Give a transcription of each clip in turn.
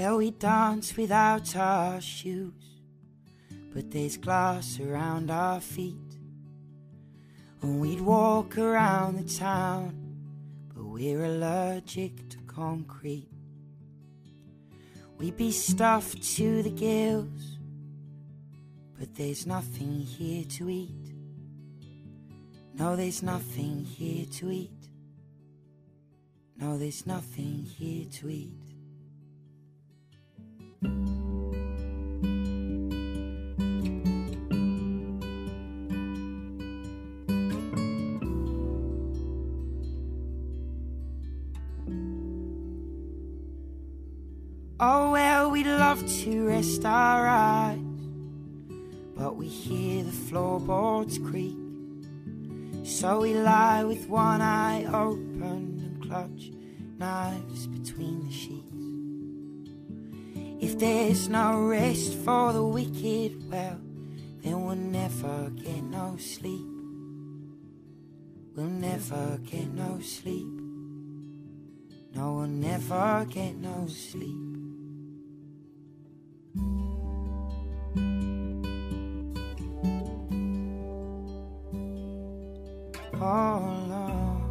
where we dance without our shoes, but there's glass around our feet. And we'd walk around the town, but we're allergic to concrete. We'd be stuffed to the gills, but there's nothing here to eat. No, there's nothing here to eat. No, there's nothing here to eat. Oh, well, we'd love to rest our eyes, but we hear the floorboards creak. So we lie with one eye open and clutch knives between the sheets. If there's no rest for the wicked, well, then we'll never get no sleep. We'll never get no sleep. No, we'll never get no sleep. Oh, Lord.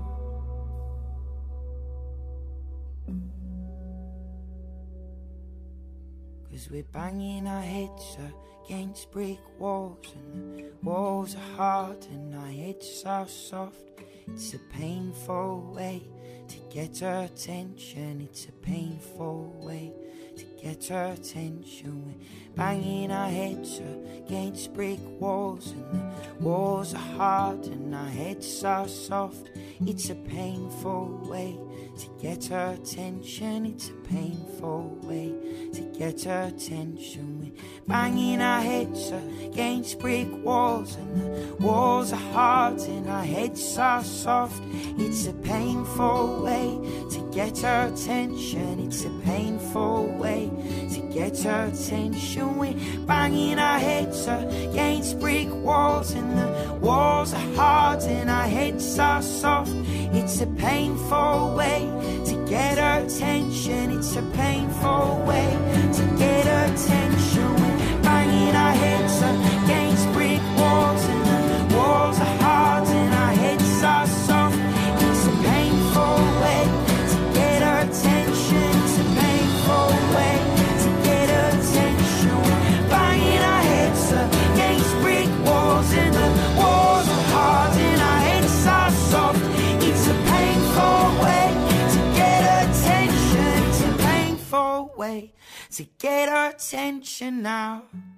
'Cause we're banging our heads against brick walls, and the walls are hard and our heads are soft. It's a painful way to get her attention. It's a painful way to get her attention. We're banging our heads against brick walls, and the walls are hard and our heads are soft. It's a painful way to get her attention. It's a painful way to get her attention. We're banging our heads against brick walls, and the walls are hard and our heads are soft. It's a painful way to get her attention. It's a painful way to get her attention. We're banging our heads against brick walls, and the walls are hard and our heads are soft. It's a painful way to get her attention. It's a painful way to get her attention. We're banging our heads against brick walls, and the walls are hard and our heads are soft. It's a painful way to get her attention. It's a painful way to get her attention. We're banging our heads against brick walls, and the walls are hard and our heads are soft. It's a painful way to get her attention. It's a painful way to get her attention now.